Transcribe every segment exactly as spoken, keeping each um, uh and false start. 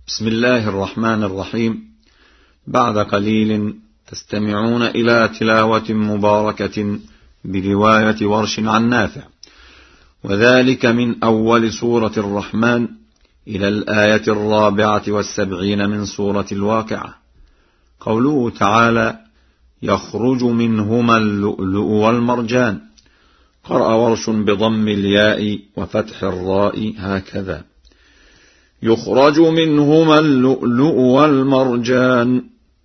بسم الله الرحمن الرحيم. بعد قليل تستمعون إلى تلاوة مباركة برواية ورش عن نافع، وذلك من أول سورة الرحمن إلى الآية الرابعة والسبعين من سورة الواقعة. قوله تعالى: يخرج منهما اللؤلؤ والمرجان. قرأ ورش بضم الياء وفتح الراء هكذا: يخرج منهما اللؤلؤ والمرجان.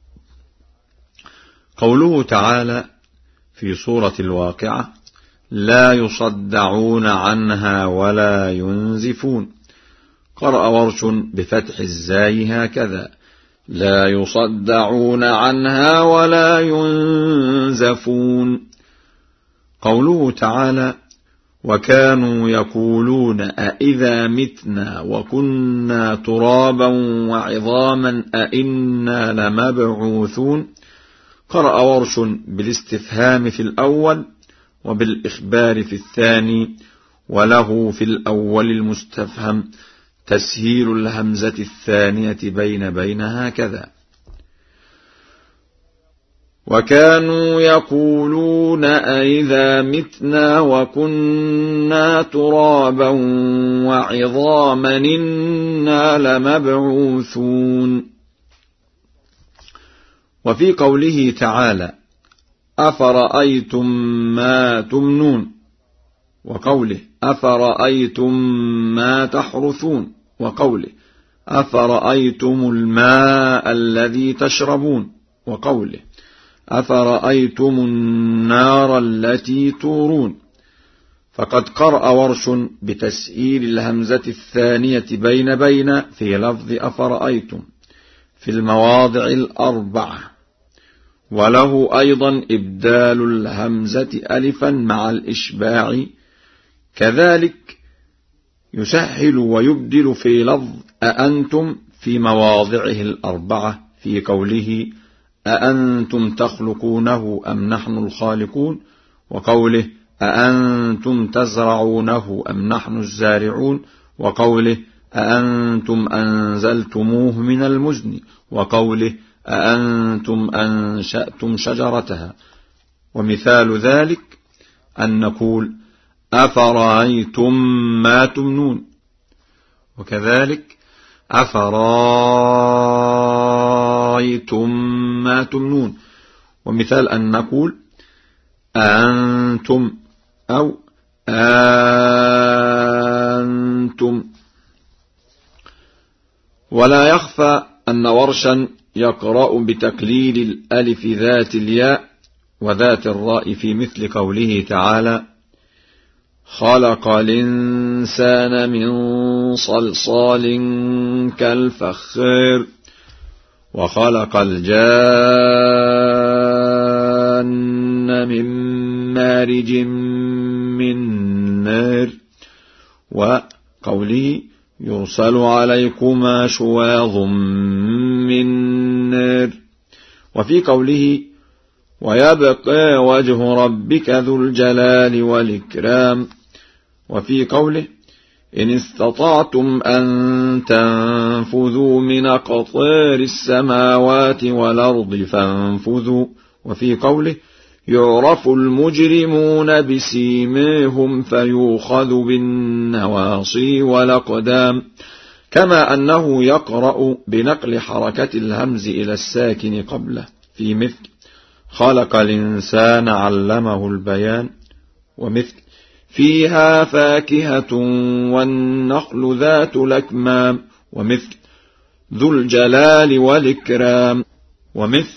قوله تعالى في سورة الواقعة: لا يصدعون عنها ولا ينزفون. قرأ ورش بفتح الزاي هكذا: لا يصدعون عنها ولا ينزفون. قوله تعالى: وكانوا يقولون أئذا متنا وكنا ترابا وعظاما أئنا لمبعوثون. قرأ ورش بالاستفهام في الأول وبالإخبار في الثاني، وله في الأول المستفهم تسهيل الهمزة الثانية بين بين هكذا: وكانوا يقولون أئذا متنا وكنا ترابا وعظاما إنا لمبعوثون. وفي قوله تعالى: أفرأيتم ما تمنون، وقوله: أفرأيتم ما تحرثون، وقوله: أفرأيتم الماء الذي تشربون، وقوله: أفرأيتم النار التي تورون. فقد قرأ ورش بتسهيل الهمزة الثانية بين بين في لفظ أفرأيتم في المواضع الأربعة، وله أيضا إبدال الهمزة ألفا مع الإشباع، كذلك يسهل ويبدل في لفظ أأنتم في مواضعه الأربعة في قوله: أأنتم تخلقونه أم نحن الخالقون، وقوله: أأنتم تزرعونه أم نحن الزارعون، وقوله: أأنتم أنزلتموه من المزن، وقوله: أأنتم أنشأتم شجرتها. ومثال ذلك أن نقول: أفرأيتم ما تمنون، وكذلك أفرأيتم ما تمنون. ومثال أن نقول: أنتم أو أنتم. ولا يخفى أن ورشا يقرأ بتقليل الألف ذات الياء وذات الراء في مثل قوله تعالى: خلق الإنسان من صلصال كالفخار، وخلق الجان من مارج من نار، وقوله: يرسل عليكما شواظ من نار. وفي قوله: ويبقى وجه ربك ذو الجلال والإكرام. وفي قوله: إن استطعتم أن تنفذوا من أقطار السماوات والأرض فانفذوا. وفي قوله: يعرف المجرمون بسيماهم فيؤخذ بالنواصي والأقدام. كما أنه يقرأ بنقل حركة الهمز إلى الساكن قبله في مثل: خلق الإنسان علمه البيان، ومثل: فيها فاكهة والنخل ذات الأكمام، ومثل: ذو الجلال والإكرام، ومثل: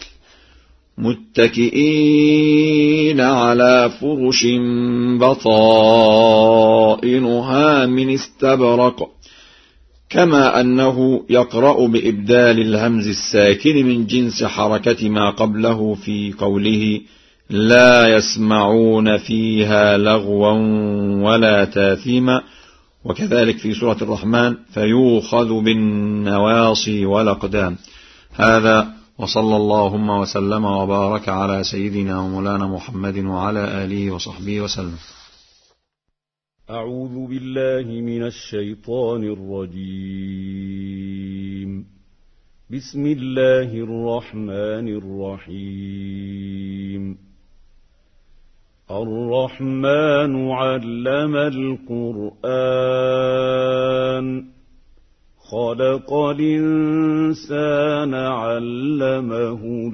متكئين على فرش بطائنها من استبرق. كما أنه يقرأ بإبدال الهمز الساكن من جنس حركة ما قبله في قوله: لا يسمعون فيها لغوا ولا تاثيما. وكذلك في سورة الرحمن: فيؤخذ بالنواصي والأقدام. هذا، وصلى اللهم وسلم وبارك على سيدنا ومولانا محمد وعلى آله وصحبه وسلم. أعوذ بالله من الشيطان الرجيم. بسم الله الرحمن الرحيم الرحمن علم القرآن خلق الإنسان علمه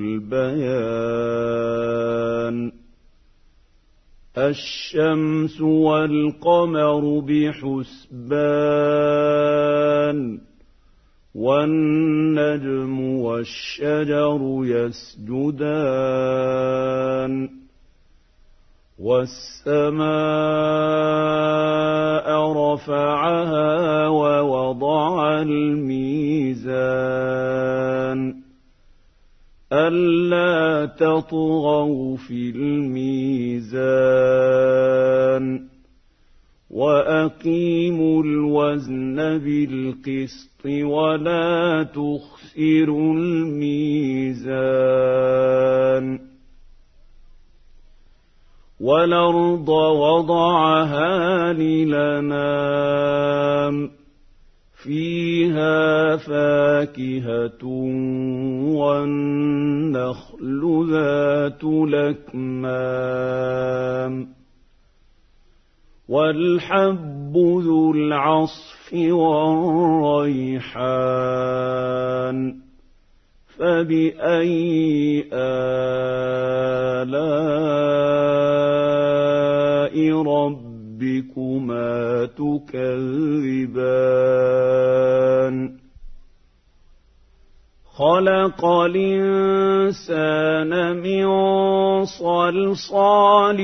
البيان الشمس والقمر بحسبان والنجم والشجر يسجدان والسماء رفعها ووضع الميزان ألا تطغوا في الميزان وأقيموا الوزن بالقسط ولا تخسروا الميزان والأرض وضعها للأنام فيها فاكهة والنخل ذات الأكمام والحب ذو العصف والريحان فبأي آلاء ربكما تكذبان خلق الإنسان من صلصال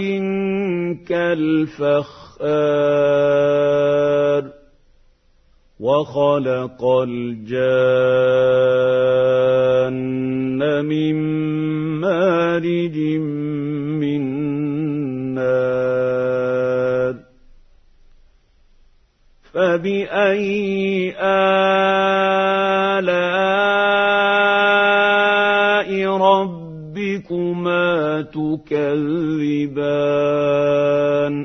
كالفخار وخلق الجان من مارج من نار فبأي آلاء ربكما تكذبان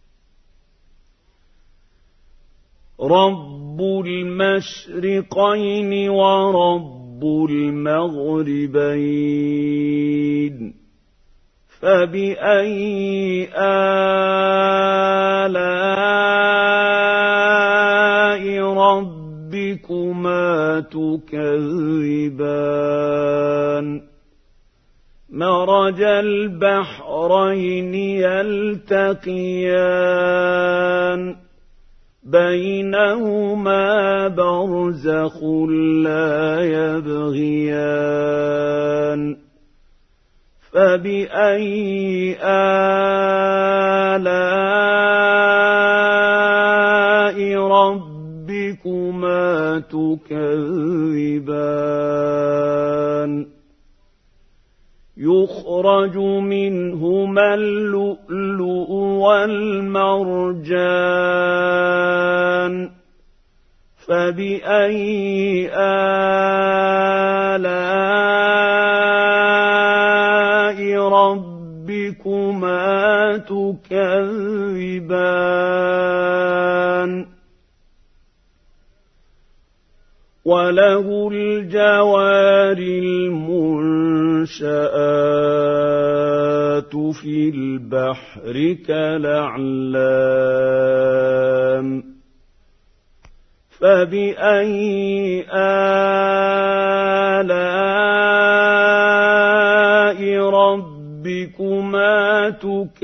رب المشرقين ورب المغربين فبأي آلاء ربكما تكذبان مرج البحرين يلتقيان بينهما برزخ لا يبغيان فبأي آلاء ربكما تكذبان يخرج منهما اللؤلؤ والمرجان فبأي آلاء ربكما تكذبان وله الجوار المنشآت في البحر كالأعلام فبأي آلاء ربكما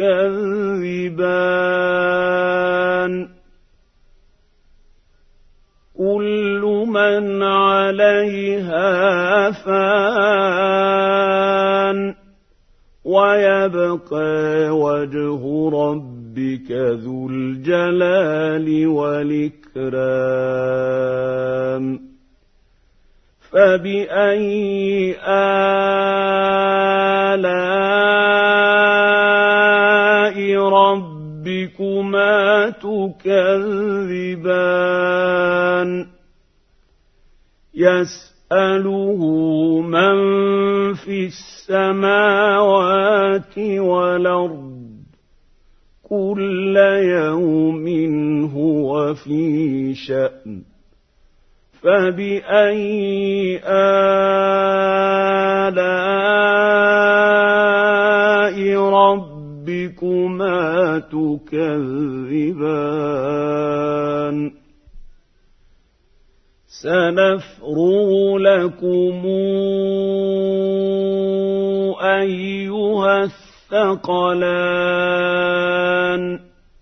تكذبان كل من عليها فان ويبقى وجه ربك ذو الجلال والإكرام فبأي آلاء ربكما تكذبان يسأله من في السماوات والأرض كل يوم هو في شأن فبأي آلاء ربكما تكذبان سنفرغ لكم أيها الثقلان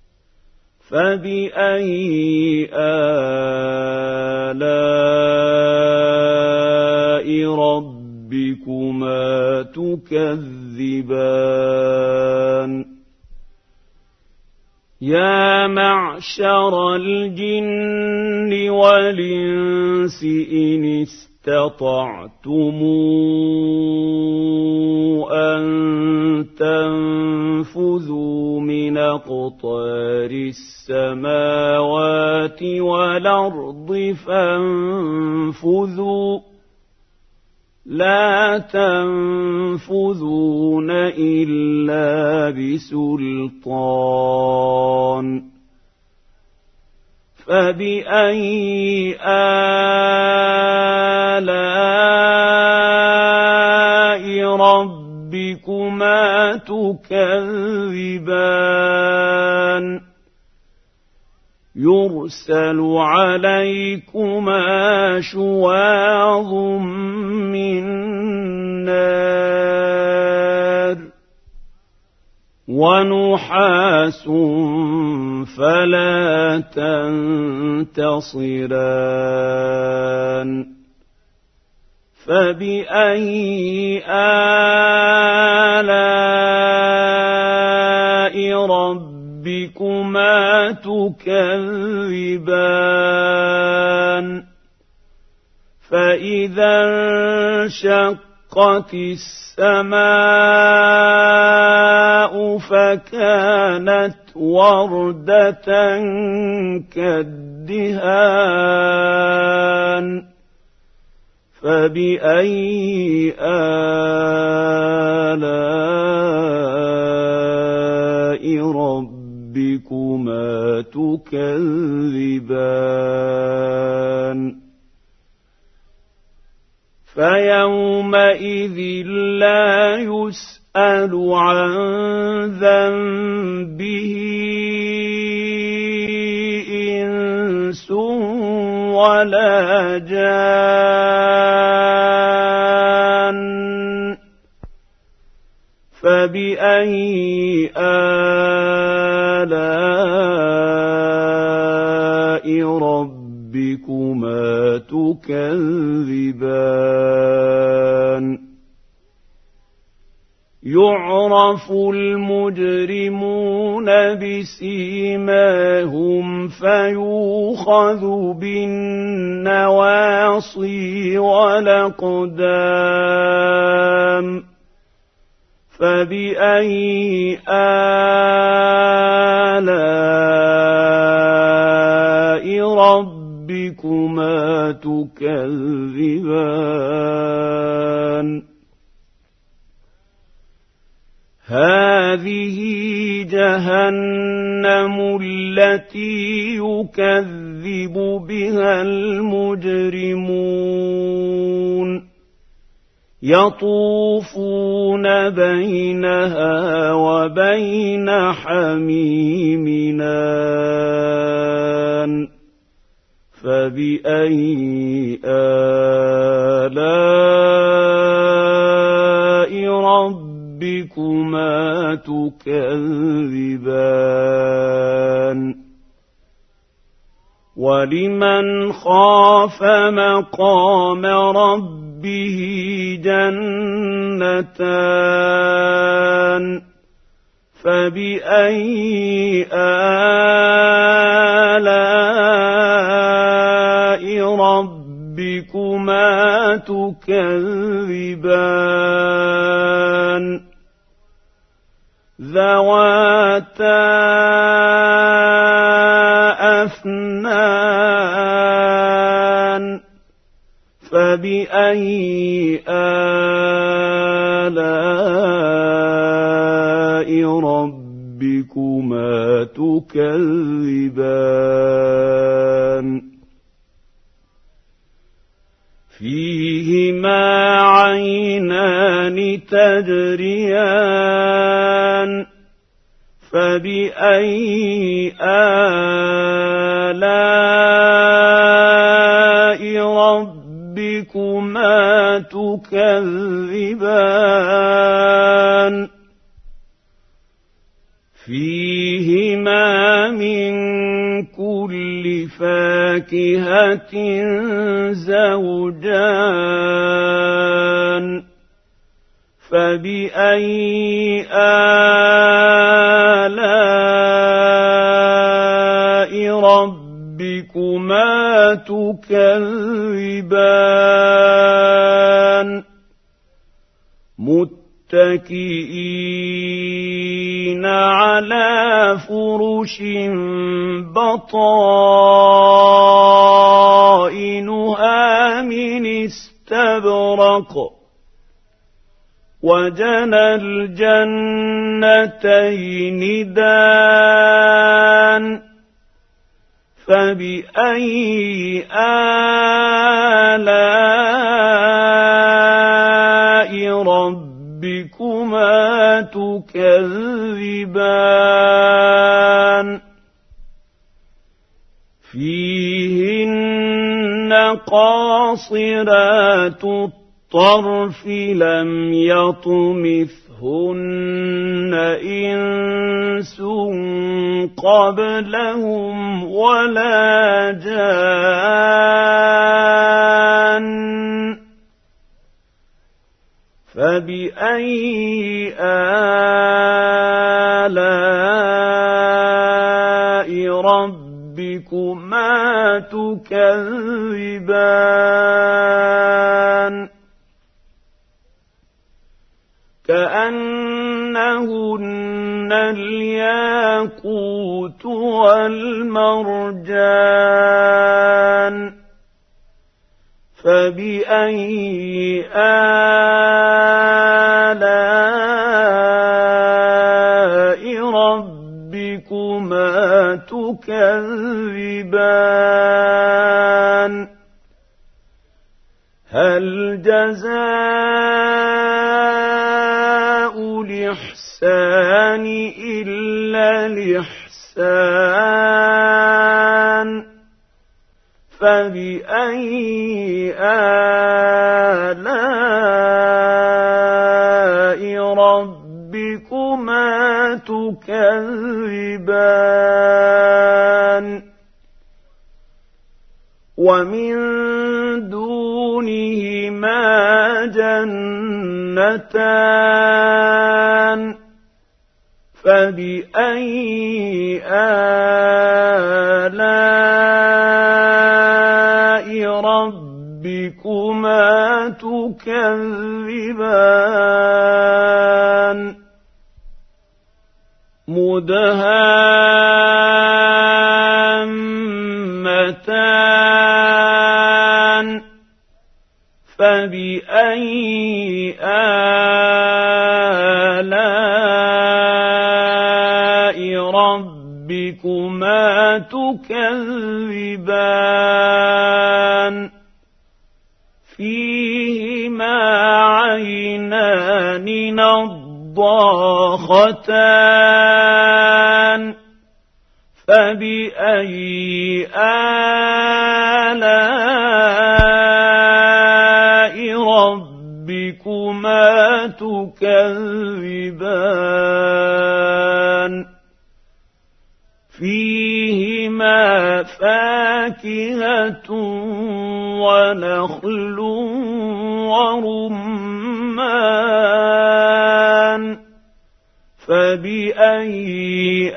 فبأي آلاء ربكما تكذبان يا معشر الجن والإنس إن استطعتم أن تنفذوا من أقطار السماوات والأرض فانفذوا لا تنفذون إلا بسلطان فبأي آلاء ربكما تكذبان يرسل عليكما شواظ من نار ونحاس فلا تنتصران فبأي آلاء ربكما تكذبان فإذا انشقت السماء فكانت وردة كالدهان فبأي آلاء ربكما تكذبان فيومئذ لا يسأل عن ذنبه إنس ولا جان فبأي آلاء ربكما تكذبان يعرف المجرمون بسيماهم فيؤخذ بالنواصي والأقدام فبأي آلاء ربكما تكذبان هذه جهنم التي يكذب بها المجرمون يطوفون بينها وبين حميم آن فبأي آلاء ربكما تكذبان ولمن خاف مقام ربه جنتان فبأي آلاء ربكما تكذبان ذواتا أفنان فبأي آلاء ربكما تكذبان فيهما عينان تجريان فبأي آلاء ربكما تكذبان فيهما من كل فاكهة زوجان فبأي آلاء ربكما تكذبان متكئين على فرش بطائنها من استبرق وجنى الجنتين دان فبأي آلاء ربكما تكذبان فيهن قاصرات الطرف لم يطمثهن إنس قبلهم ولا جان فبأي آلاء ربكما تكذبان كأنهن الياقوت والمرجان فبأي آلاء ربكما تكذبان هل جزاء الإحسان إلا الإحسان فبأي آلاء ربكما تكذبان ومن دونهما جنتان فبأي آلاء ربكما تكذبان مدهامتان فبأي آلاء ربكما تكذبان فيهما عينان نضاختان فبأي آلاء ربكما تكذبان فيهما فاكهة ونخل ورمان فبأي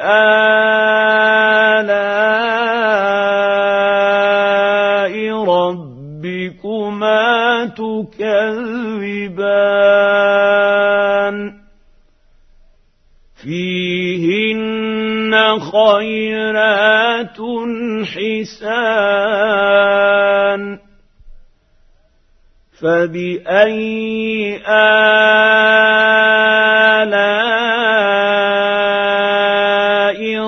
آلاء ربكما تكذبان فيهن خيرات حسان فبأي آلاء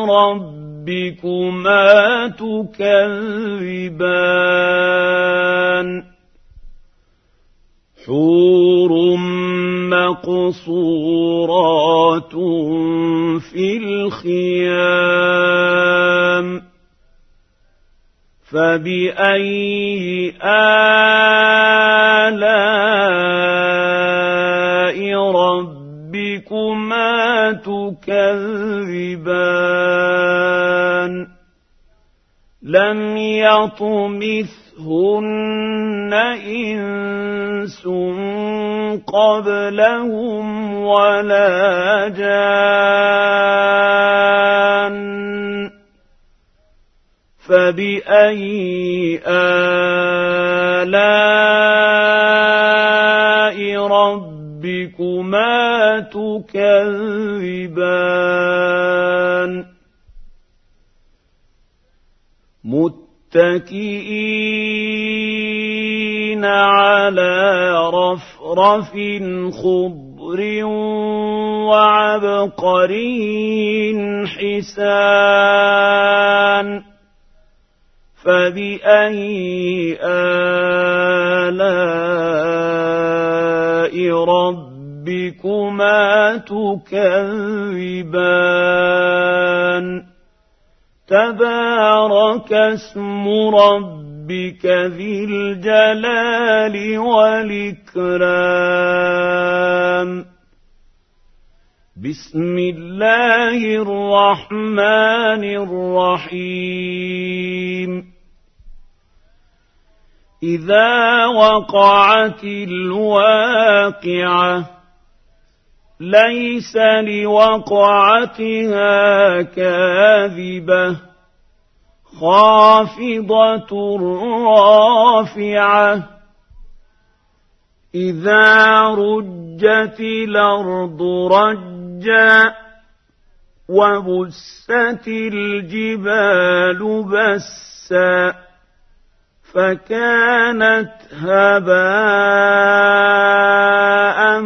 ربكما تكذبان حور مقصورات في الخيام فبأي آلاء ربكما تكذبان لم يطمثهن إنس قبلهم ولا جان فبأي آلاء ربكما تكذبان متكئين على رفرف خضر وعبقري حسان فبأي آلاء ربكما تكذبان تبارك اسم ربك ذي الجلال والإكرام بسم الله الرحمن الرحيم إذا وقعت الواقعة ليس لوقعتها كاذبة خافضة رافعة إذا رجت الأرض رجا وبست الجبال بسا فكانت هباء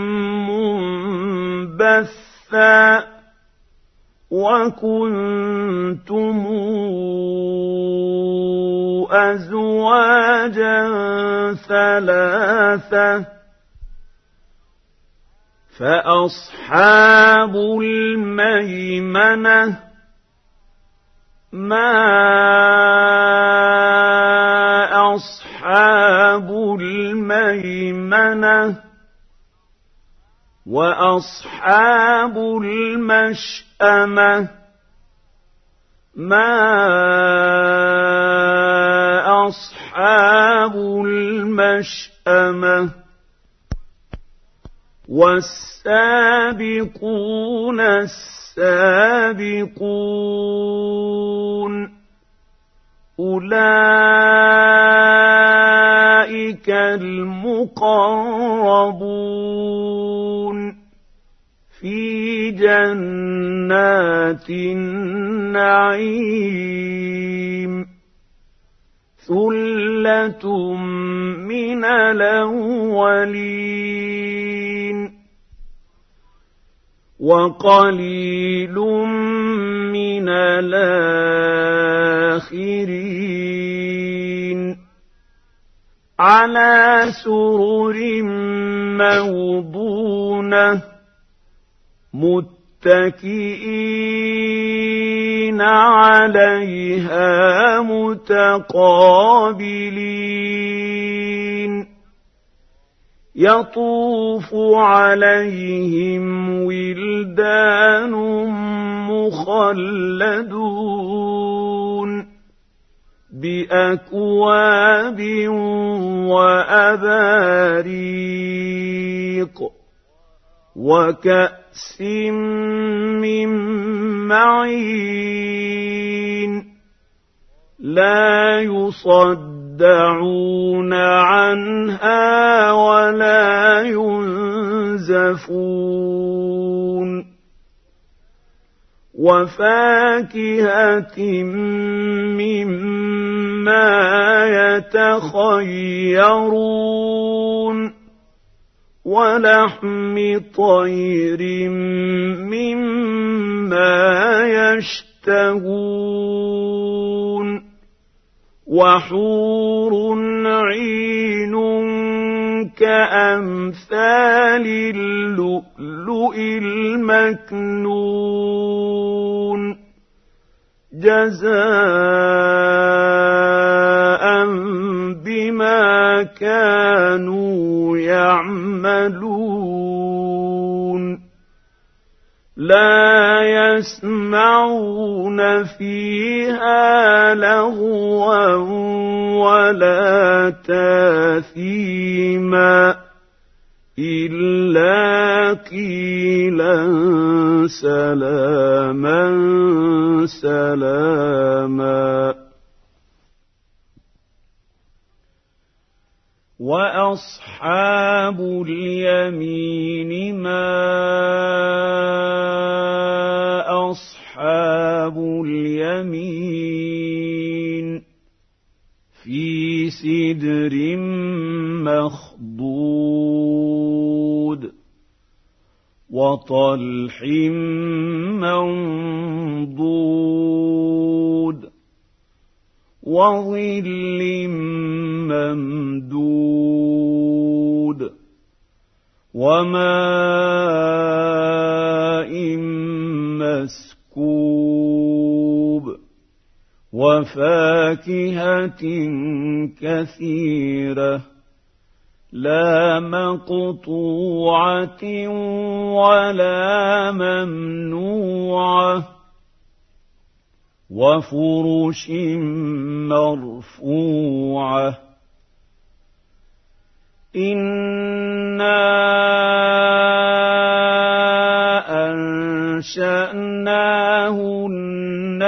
منبثا وكنتم أزواجا ثلاثة فأصحاب الميمنة ما أصحاب الميمنة وأصحاب المشأمة ما أصحاب المشأمة والسابقون السابقون أولئك المقربون في جنات النعيم ثلة من الأولين وقليل من الآخرين على سرر موضونة متكئين عليها متقابلين يطوف عليهم ولدان مخلدون بأكواب وأباريق وكأس من معين لا يصدعون عنها ولا ينزفون وفاكهة مما يتخيرون ولحم طير مما يشتهون وحور عين كأمثال اللؤلؤ المكنون جزاء بما كانوا يعملون لا يسمعون فيها لغوا ولا تاثيما إلا قيلا سلاما سلاما وأصحاب اليمين ما أصحاب اليمين في سدر مخضود وطلح منضود وظل ممدود وماء مسكوب وفاكهة كثيرة لا مقطوعة ولا ممنوعة وفرش مرفوعة إنا أنشأناهن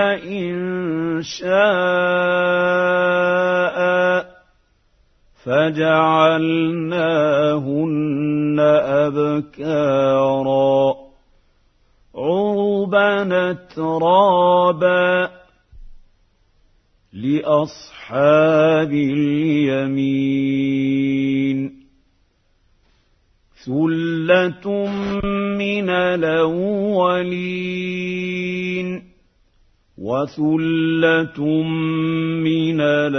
إنشاء فجعلناهن أبكارا عربا أترابا لأصحاب اليمين ثلة من الأولين وثلة من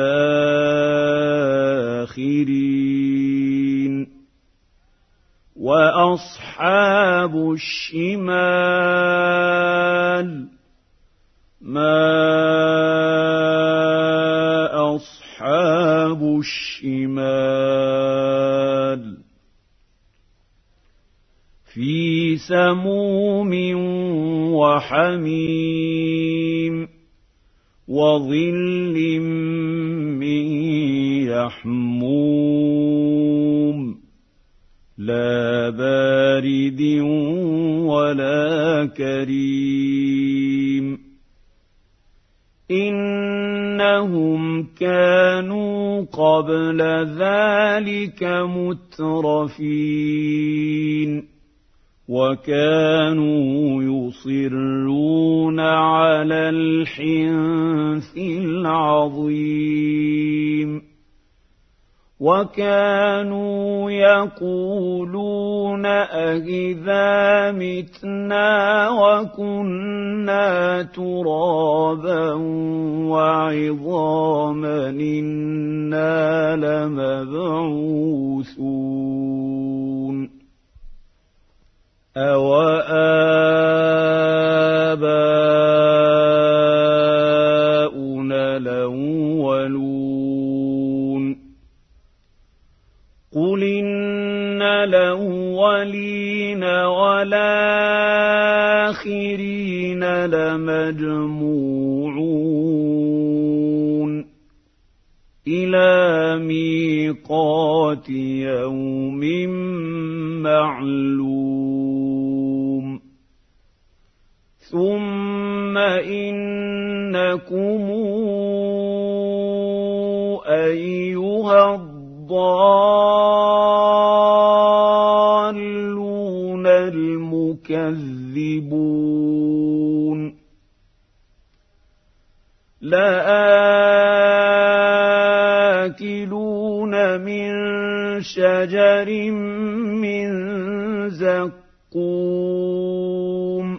الآخرين وأصحاب الشمال ما أصحاب الشمال في سموم وحميم وظل من يحموم لا بارد ولا كريم إنهم كانوا قبل ذلك مترفين وكانوا يصرون على الحنث العظيم وكانوا يقولون أإذا متنا وكنا ترابا وعظاما إنا لمبعوثون أَوَآبَاؤُنَا الْأَوَّلُونَ قُلْ إِنَّ الْأَوَّلِينَ وَالْآخِرِينَ لَمَجْمُوعُونَ إِلَى مِيقَاتِ يَوْمٍ معلوم ثم إنكم أيها الضالون المكذبون لآكلون من شجر من زقوم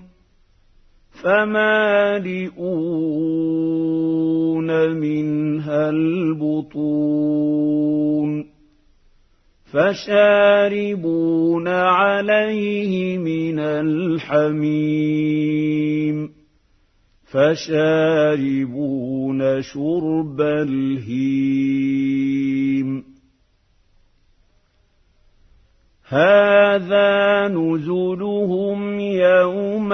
فمالئون منها البطون فشاربون عليه من الحميم فشاربون شرب الهيم هذا نزلهم يوم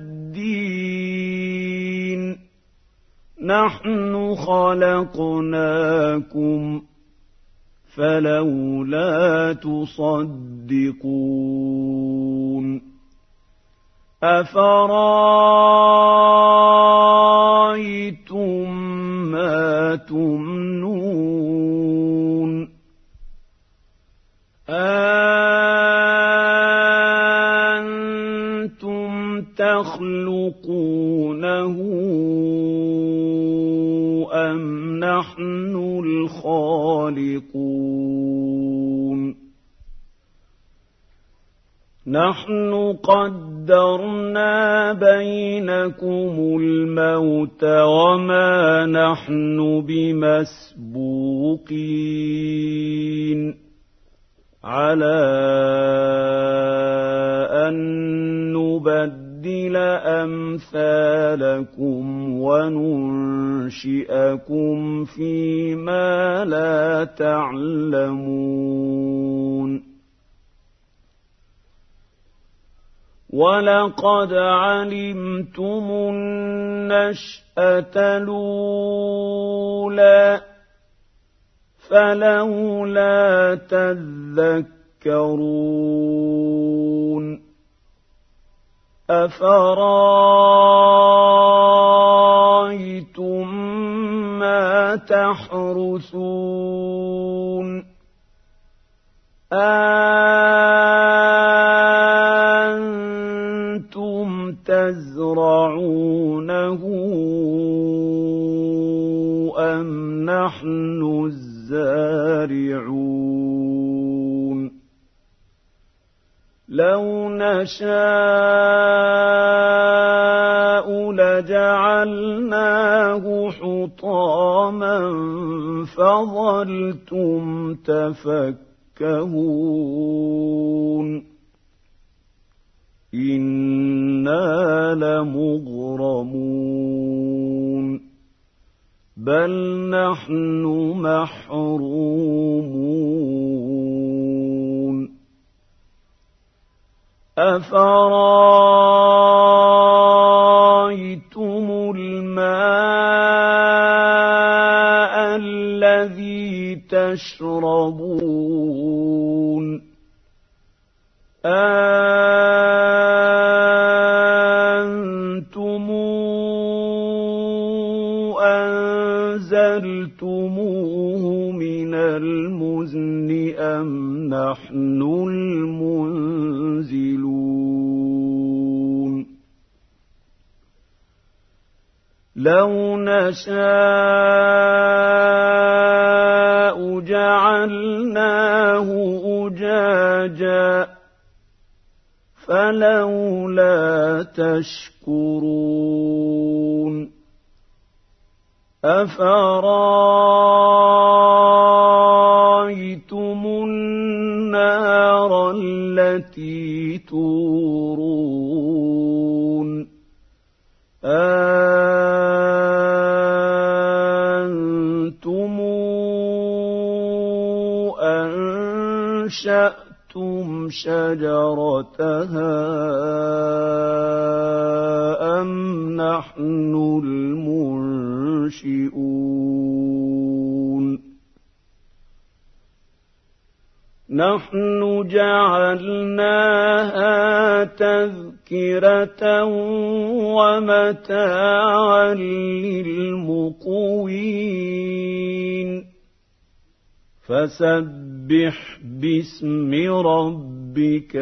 الدين نحن خلقناكم فلولا تصدقون أفرأيتم ما تمنون أأنتم تخلقونه أم نحن الخالقون نحن قدرنا بينكم الموت وما نحن بمسبوقين على أن نبدل أمثالكم وننشئكم فيما لا تعلمون ولقد علمتم النشأة الأولى فلولا تذكرون أفرأيتم ما تحرثون أأنتم تزرعونه أم نحن الزارعون لو نشاء لجعلناه حطاما فظلتم تفكهون إنا لمغرمون بل نحن محرومون أفرأيتم الماء الذي تشربون أأنتم أنزلتموه من المزن أم نحن المنزلون لو نشاء جعلناه أجاجا فلولا تشكرون أفرأيتم النار التي تورون أأنتم أنشأتم شجرتها أم نحن المنشئون نحن جعلناها تذكرة ومتاعا للمقوين فسبح باسم ربك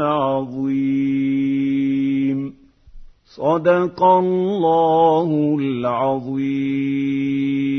العظيم صدق الله العظيم.